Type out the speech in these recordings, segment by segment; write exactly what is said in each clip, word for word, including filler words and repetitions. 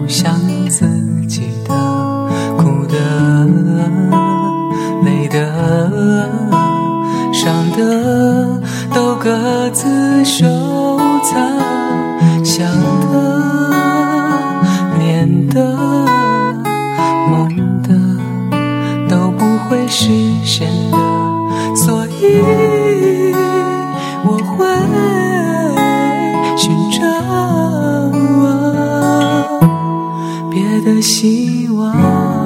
像自己的，哭的、累的、伤的都各自收藏，想的、念的、梦的都不会实现的，所以我会寻找别的希望。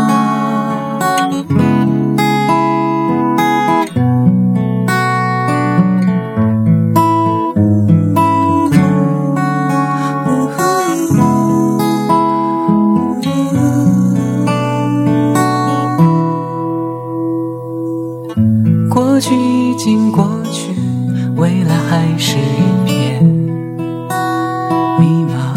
过去已经过去，未来还是一片迷茫。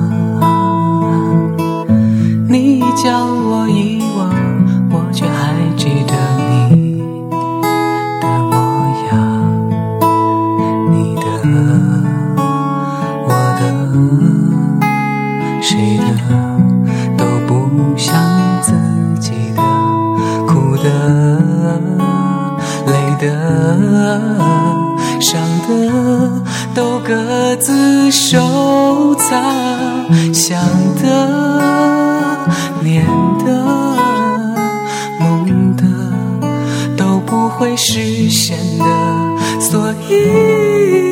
你叫我遗忘，我却还记得你的模样，你的、我的、谁的都不像自己的，哭的、累的、伤的都各自收藏，想的、念的、梦的都不会实现的，所以